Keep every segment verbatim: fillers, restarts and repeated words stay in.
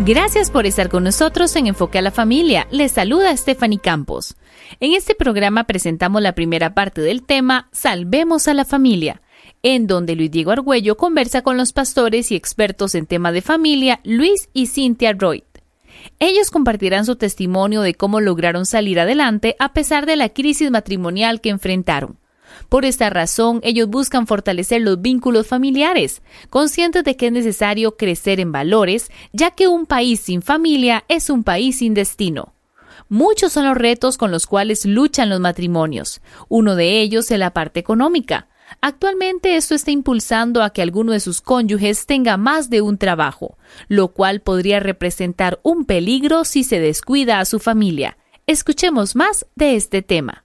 Gracias por estar con nosotros en Enfoque a la Familia. Les saluda Stephanie Campos. En este programa presentamos la primera parte del tema Salvemos a la Familia, en donde Luis Diego Argüello conversa con los pastores y expertos en tema de familia, Luis y Cynthia Royd. Ellos compartirán su testimonio de cómo lograron salir adelante a pesar de la crisis matrimonial que enfrentaron. Por esta razón, ellos buscan fortalecer los vínculos familiares, conscientes de que es necesario crecer en valores, ya que un país sin familia es un país sin destino. Muchos son los retos con los cuales luchan los matrimonios. Uno de ellos es la parte económica. Actualmente esto está impulsando a que alguno de sus cónyuges tenga más de un trabajo, lo cual podría representar un peligro si se descuida a su familia. Escuchemos más de este tema.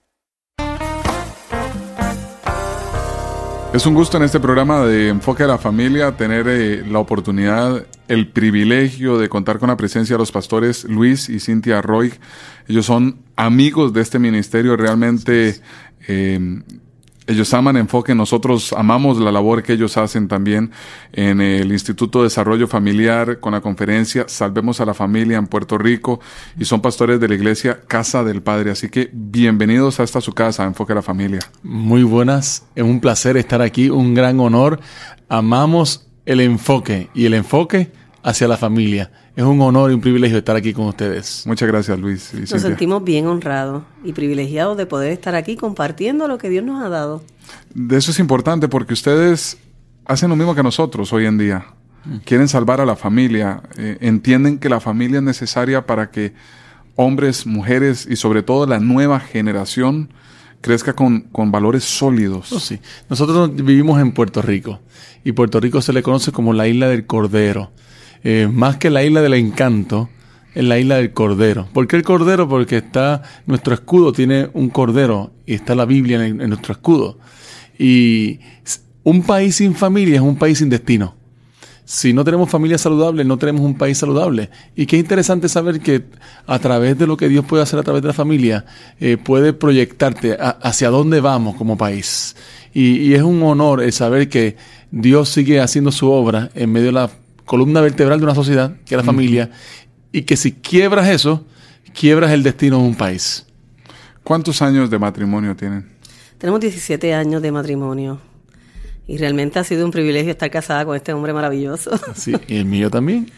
Es un gusto en este programa de Enfoque a la Familia tener eh, la oportunidad, el privilegio de contar con la presencia de los pastores Luis y Cynthia Royd. Ellos son amigos de este ministerio, realmente eh, ellos aman Enfoque, nosotros amamos la labor que ellos hacen también en el Instituto de Desarrollo Familiar con la conferencia Salvemos a la Familia en Puerto Rico y son pastores de la iglesia Casa del Padre. Así que bienvenidos a esta su casa, Enfoque a la Familia. Muy buenas, es un placer estar aquí, un gran honor. Amamos el enfoque y el enfoque hacia la familia. Es un honor y un privilegio estar aquí con ustedes. Muchas gracias, Luis y Cynthia. Nos sentimos bien honrados y privilegiados de poder estar aquí compartiendo lo que Dios nos ha dado. De eso es importante porque ustedes hacen lo mismo que nosotros hoy en día. Mm. Quieren salvar a la familia. Eh, entienden que la familia es necesaria para que hombres, mujeres y sobre todo la nueva generación crezca con, con valores sólidos. Oh, sí. Nosotros vivimos en Puerto Rico y Puerto Rico se le conoce como la isla del Cordero. Eh, más que la isla del encanto, es la isla del Cordero. ¿Por qué el Cordero? Porque está nuestro escudo, tiene un Cordero y está la Biblia en, en nuestro escudo. Y un país sin familia es un país sin destino. Si no tenemos familia saludable, no tenemos un país saludable. Y qué interesante saber que a través de lo que Dios puede hacer a través de la familia, eh, puede proyectarte a, hacia dónde vamos como país. Y, y es un honor el saber que Dios sigue haciendo su obra en medio de la columna vertebral de una sociedad, que es la familia, y que si quiebras eso, quiebras el destino de un país. ¿Cuántos años de matrimonio tienen? Tenemos diecisiete años de matrimonio y realmente ha sido un privilegio estar casada con este hombre maravilloso. Sí, y el mío también.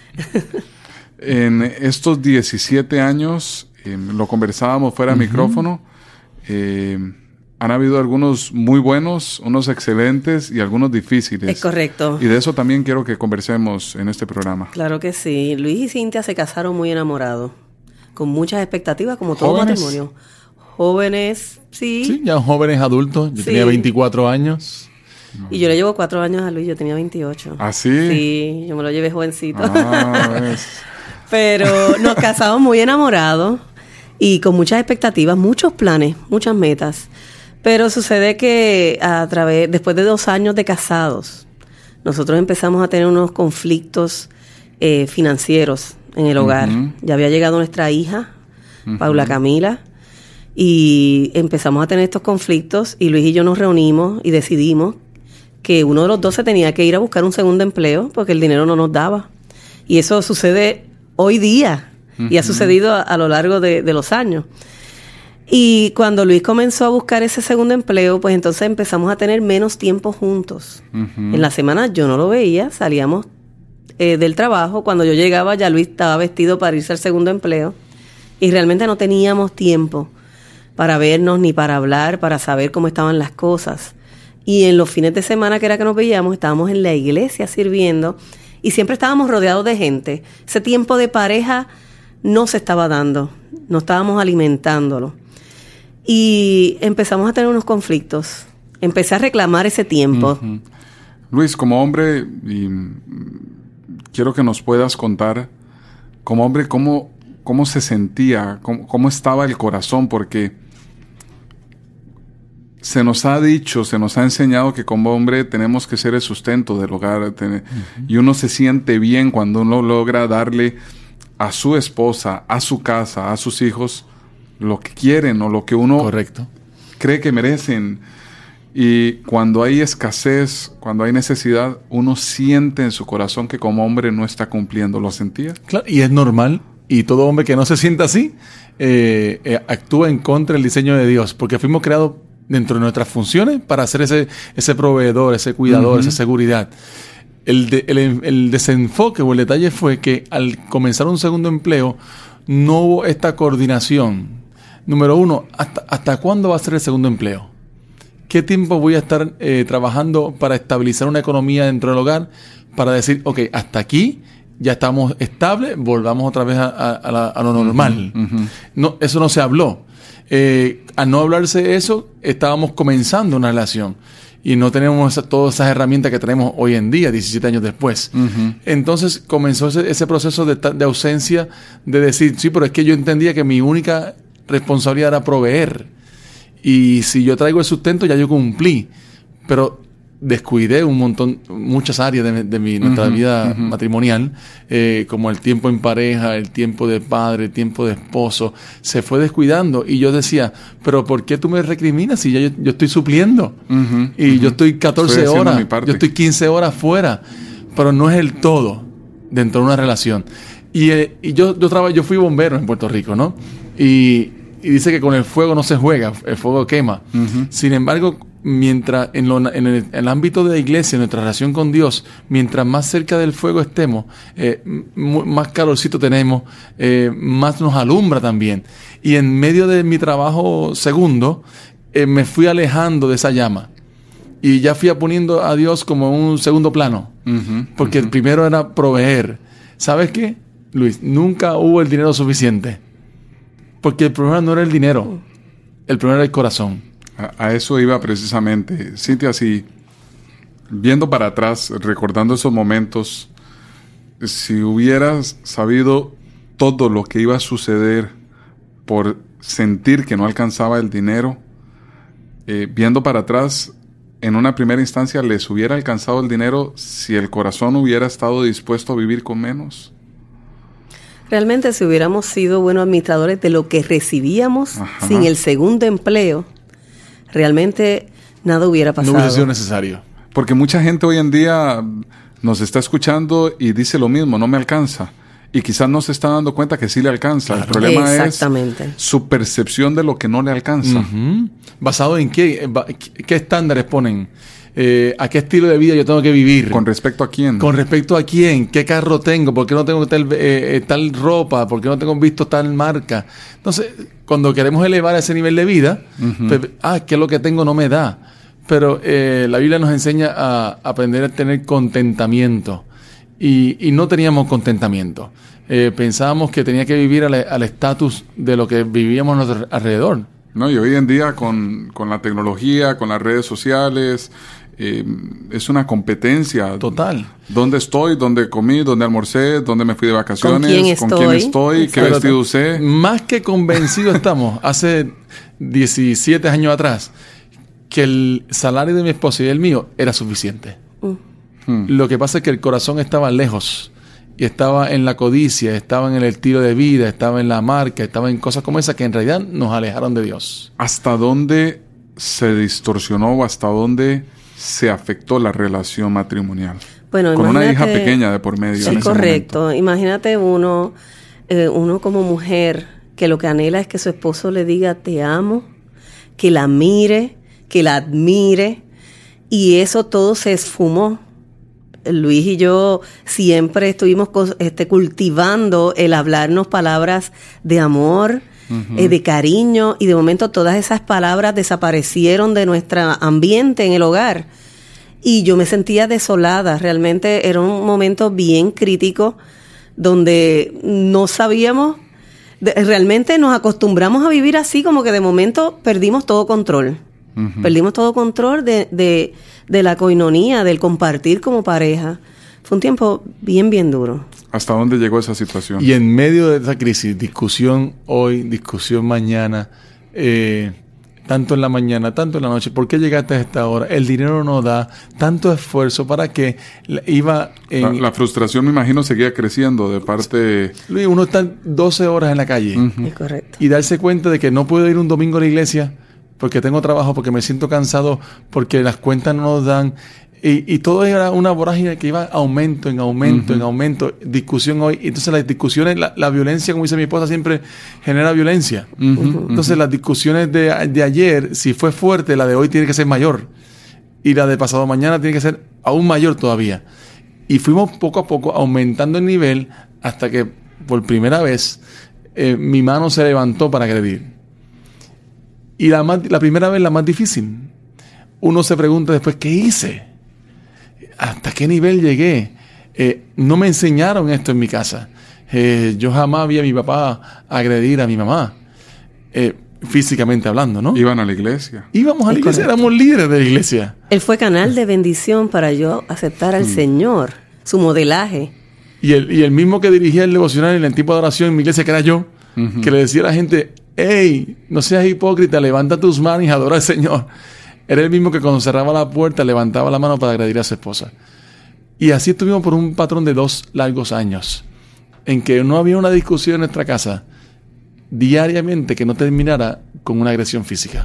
En estos diecisiete años, eh, lo conversábamos fuera de uh-huh. micrófono, eh, han habido algunos muy buenos, unos excelentes y algunos difíciles. Es correcto. Y de eso también quiero que conversemos en este programa. Claro que sí. Luis y Cynthia se casaron muy enamorados, con muchas expectativas, como todo ¿Jóvenes? matrimonio. Jóvenes, sí. Sí, ya jóvenes adultos. Yo sí. tenía veinticuatro años. Y yo le llevo cuatro años a Luis, yo tenía veintiocho. ¿Ah, sí? Sí, yo me lo llevé jovencito. Ah, es. Pero nos casamos muy enamorados y con muchas expectativas, muchos planes, muchas metas. Pero sucede que a través, después de dos años de casados, nosotros empezamos a tener unos conflictos eh, financieros en el hogar. Uh-huh. Ya había llegado nuestra hija, uh-huh. Paula Camila, y empezamos a tener estos conflictos y Luis y yo nos reunimos y decidimos que uno de los dos se tenía que ir a buscar un segundo empleo porque el dinero no nos daba. Y eso sucede hoy día uh-huh. y ha sucedido a, a lo largo de, de los años. Y cuando Luis comenzó a buscar ese segundo empleo, pues entonces empezamos a tener menos tiempo juntos. Uh-huh. En la semana yo no lo veía, salíamos eh, del trabajo. Cuando yo llegaba ya Luis estaba vestido para irse al segundo empleo. Y realmente no teníamos tiempo para vernos ni para hablar, para saber cómo estaban las cosas. Y en los fines de semana que era que nos veíamos, estábamos en la iglesia sirviendo y siempre estábamos rodeados de gente. Ese tiempo de pareja no se estaba dando, no estábamos alimentándolo. Y empezamos a tener unos conflictos. Empecé a reclamar ese tiempo. Uh-huh. Luis, como hombre, y quiero que nos puedas contar, como hombre, cómo, cómo se sentía, cómo, cómo estaba el corazón, porque se nos ha dicho, se nos ha enseñado que como hombre tenemos que ser el sustento del hogar. Tener, uh-huh. Y uno se siente bien cuando uno logra darle a su esposa, a su casa, a sus hijos, lo que quieren o lo que uno Correcto. cree que merecen. Y cuando hay escasez, cuando hay necesidad, uno siente en su corazón que como hombre no está cumpliendo. ¿Lo sentía? Claro, y es normal. Y todo hombre que no se sienta así eh, eh, actúa en contra del diseño de Dios, porque fuimos creados dentro de nuestras funciones para ser ese, ese proveedor, ese cuidador, uh-huh. esa seguridad. El, de, el, el desenfoque o el detalle fue que al comenzar un segundo empleo no hubo esta coordinación. Número uno, ¿hasta, hasta cuándo va a ser el segundo empleo? ¿Qué tiempo voy a estar eh, trabajando para estabilizar una economía dentro del hogar? Para decir, ok, hasta aquí ya estamos estables, volvamos otra vez a, a, a, la, a lo normal. Uh-huh, uh-huh. No, eso no se habló. Eh, al no hablarse de eso, estábamos comenzando una relación. Y no tenemos esa, todas esas herramientas que tenemos hoy en día, diecisiete años después. Uh-huh. Entonces comenzó ese, ese proceso de, de ausencia, de decir, sí, pero es que yo entendía que mi única responsabilidad era proveer. Y si yo traigo el sustento, ya yo cumplí. Pero descuidé un montón, muchas áreas de, de mi, nuestra uh-huh, vida uh-huh. matrimonial, eh, como el tiempo en pareja, el tiempo de padre, el tiempo de esposo, se fue descuidando. Y yo decía, pero ¿por qué tú me recriminas si ya yo, yo estoy supliendo? Uh-huh, y uh-huh. yo estoy catorce estoy horas, yo estoy quince horas fuera, pero no es el todo dentro de una relación. Y, eh, y yo, yo, traba, yo fui bombero en Puerto Rico, ¿no? Y, y dice que con el fuego no se juega, el fuego quema. Uh-huh. Sin embargo, mientras en, lo, en, el, en el ámbito de la iglesia, en nuestra relación con Dios, mientras más cerca del fuego estemos, eh, m- más calorcito tenemos, eh, más nos alumbra también. Y en medio de mi trabajo segundo, eh, me fui alejando de esa llama. Y ya fui poniendo a Dios como un segundo plano. Uh-huh, porque uh-huh. el primero era proveer. ¿Sabes qué, Luis? Nunca hubo el dinero suficiente. Porque el problema no era el dinero. El problema era el corazón. A, a eso iba precisamente. Cintia, si viendo para atrás, recordando esos momentos, si hubieras sabido todo lo que iba a suceder por sentir que no alcanzaba el dinero, eh, viendo para atrás, en una primera instancia, ¿les hubiera alcanzado el dinero si el corazón hubiera estado dispuesto a vivir con menos? Realmente, si hubiéramos sido buenos administradores de lo que recibíamos Ajá. sin el segundo empleo, realmente nada hubiera pasado. No hubiera sido necesario. Porque mucha gente hoy en día nos está escuchando y dice lo mismo, no me alcanza. Y quizás no se está dando cuenta que sí le alcanza. Claro. El problema es su percepción de lo que no le alcanza. Uh-huh. ¿Basado en qué? ¿Qué estándares ponen? Eh, ¿A qué estilo de vida yo tengo que vivir? ¿Con respecto a quién? ¿Con respecto a quién? ¿Qué carro tengo? ¿Por qué no tengo tal, eh, tal ropa? ¿Por qué no tengo visto tal marca? Entonces, cuando queremos elevar ese nivel de vida, uh-huh. pues, ah, ¿qué es lo que tengo? No me da. Pero eh, la Biblia nos enseña a aprender a tener contentamiento. Y, y no teníamos contentamiento. Eh, pensábamos que tenía que vivir al estatus de lo que vivíamos a nuestro alrededor. No, y hoy en día con, con la tecnología, con las redes sociales, eh, es una competencia. Total. ¿Dónde estoy? ¿Dónde comí? ¿Dónde almorcé? ¿Dónde me fui de vacaciones? ¿Con quién estoy? ¿Con quién estoy? ¿Qué Pero vestido usé? Más que convencidos estamos, hace diecisiete años atrás, que el salario de mi esposa y el mío era suficiente. Uh. Hmm. Lo que pasa es que el corazón estaba lejos. Y estaba en la codicia, estaba en el estilo de vida, estaba en la marca, estaba en cosas como esas que en realidad nos alejaron de Dios. ¿Hasta dónde se distorsionó o hasta dónde se afectó la relación matrimonial? Bueno, con una hija pequeña de por medio. Sí, en ese correcto. momento. Imagínate uno, eh, uno como mujer que lo que anhela es que su esposo le diga te amo, que la mire, que la admire, y eso todo se esfumó. Luis y yo siempre estuvimos este, cultivando el hablarnos palabras de amor, uh-huh. eh, de cariño, y de momento todas esas palabras desaparecieron de nuestro ambiente en el hogar. Y yo me sentía desolada. Realmente era un momento bien crítico donde no sabíamos, de, realmente nos acostumbramos a vivir así, como que de momento perdimos todo control. Uh-huh. Perdimos todo control de, de, de la coinonía, del compartir como pareja. Fue un tiempo bien, bien duro. ¿Hasta dónde llegó esa situación? Y en medio de esa crisis, discusión hoy, discusión mañana, eh, tanto en la mañana, tanto en la noche. ¿Por qué llegaste a esta hora? El dinero no da, tanto esfuerzo para que iba en... La, la frustración, me imagino, seguía creciendo de parte... Luis, uno está doce horas en la calle. Uh-huh. Es correcto. Y darse cuenta de que no puedo ir un domingo a la iglesia porque tengo trabajo, porque me siento cansado, porque las cuentas no nos dan. Y, y todo era una vorágine que iba aumento, en aumento, uh-huh. en aumento. Discusión hoy. Entonces las discusiones, la, la violencia, como dice mi esposa, siempre genera violencia. Uh-huh. Entonces uh-huh. las discusiones de, de ayer, si fue fuerte, la de hoy tiene que ser mayor. Y la de pasado mañana tiene que ser aún mayor todavía. Y fuimos poco a poco aumentando el nivel hasta que por primera vez eh, mi mano se levantó para agredir. Y la, más, la primera vez la más difícil. Uno se pregunta después, ¿qué hice? ¿Hasta qué nivel llegué? Eh, no me enseñaron esto en mi casa. Eh, yo jamás vi a mi papá agredir a mi mamá. Eh, físicamente hablando, ¿no? Iban a la iglesia. Íbamos a la Es iglesia, correcto. éramos líderes de la iglesia. Él fue canal de bendición para yo aceptar al mm. Señor, su modelaje. Y el, y el mismo que dirigía el devocional en el tiempo de oración en mi iglesia, que era yo, uh-huh. que le decía a la gente, hey, no seas hipócrita, levanta tus manos y adora al Señor. Era el mismo que cuando cerraba la puerta levantaba la mano para agredir a su esposa. Y así estuvimos por un patrón de dos largos años, en que no había una discusión en nuestra casa diariamente que no terminara con una agresión física.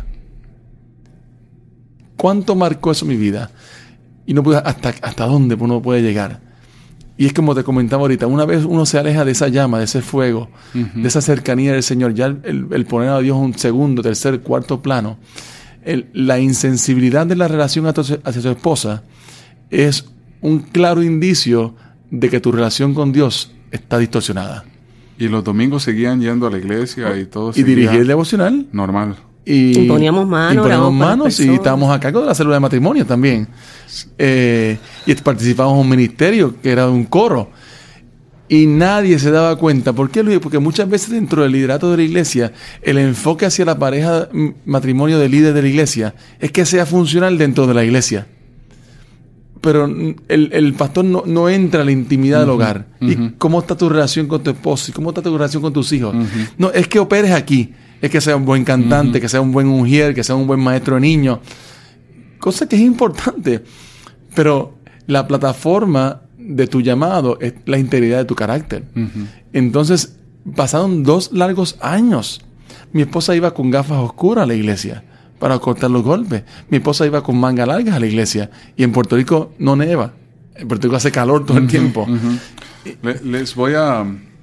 ¿Cuánto marcó eso mi vida? Y no pude, hasta, hasta dónde uno puede llegar. Y es como te comentaba ahorita, una vez uno se aleja de esa llama, de ese fuego, uh-huh. de esa cercanía del Señor, ya el, el, el poner a Dios un segundo, tercer, cuarto plano, el, la insensibilidad de la relación hacia, hacia su esposa es un claro indicio de que tu relación con Dios está distorsionada. Y los domingos seguían yendo a la iglesia y todo. Y dirigir el devocional. Normal. Y, y poníamos manos. Y poníamos manos y estábamos a cargo de la célula de matrimonio también. Eh, y participábamos en un ministerio que era un coro. Y nadie se daba cuenta. ¿Por qué, Luis? Porque muchas veces dentro del liderato de la iglesia, el enfoque hacia la pareja matrimonio de líder de la iglesia es que sea funcional dentro de la iglesia. Pero el, el pastor no, no entra a la intimidad uh-huh, del hogar. Uh-huh. ¿Y cómo está tu relación con tu esposo? ¿Y cómo está tu relación con tus hijos? Uh-huh. No, es que operes aquí. Es que sea un buen cantante, uh-huh. que sea un buen ungier, que sea un buen maestro de niños. Cosa que es importante. Pero la plataforma de tu llamado es la integridad de tu carácter. Uh-huh. Entonces, pasaron dos largos años. Mi esposa iba con gafas oscuras a la iglesia para cortar los golpes. Mi esposa iba con mangas largas a la iglesia. Y en Puerto Rico no neva. En Puerto Rico hace calor todo uh-huh, el tiempo. Uh-huh. Le, les voy a,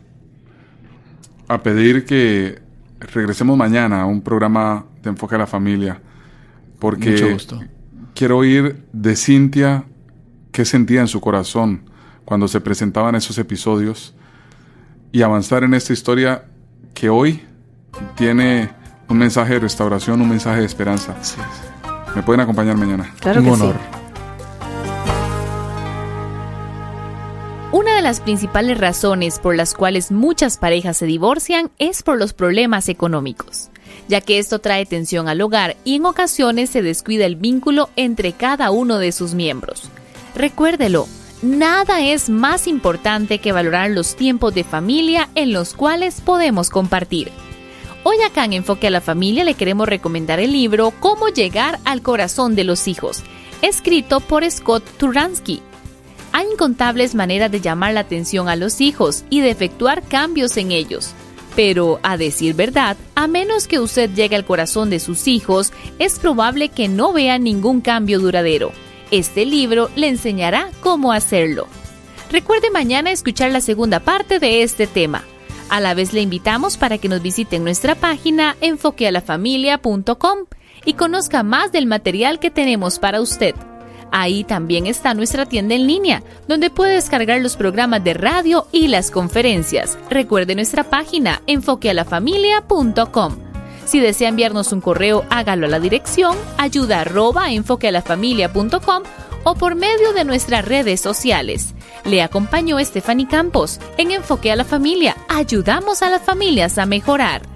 a pedir que regresemos mañana a un programa de enfoque a la familia. Porque mucho gusto. Quiero oír de Cintia qué sentía en su corazón cuando se presentaban esos episodios y avanzar en esta historia que hoy tiene un mensaje de restauración, un mensaje de esperanza. Sí. ¿Me pueden acompañar mañana? Claro que un honor. Sí. Una de las principales razones por las cuales muchas parejas se divorcian es por los problemas económicos, ya que esto trae tensión al hogar y en ocasiones se descuida el vínculo entre cada uno de sus miembros. Recuérdelo, nada es más importante que valorar los tiempos de familia en los cuales podemos compartir. Hoy acá en Enfoque a la Familia le queremos recomendar el libro Cómo llegar al corazón de los hijos, escrito por Scott Turansky. Hay incontables maneras de llamar la atención a los hijos y de efectuar cambios en ellos. Pero, a decir verdad, a menos que usted llegue al corazón de sus hijos, es probable que no vea ningún cambio duradero. Este libro le enseñará cómo hacerlo. Recuerde mañana escuchar la segunda parte de este tema. A la vez le invitamos para que nos visite en nuestra página enfoque a la familia punto com y conozca más del material que tenemos para usted. Ahí también está nuestra tienda en línea, donde puede descargar los programas de radio y las conferencias. Recuerde nuestra página enfoque a la familia punto com. Si desea enviarnos un correo, hágalo a la dirección ayuda arroba enfoque a la familia punto com o por medio de nuestras redes sociales. Le acompañó Stephanie Campos en Enfoque a la Familia. Ayudamos a las familias a mejorar.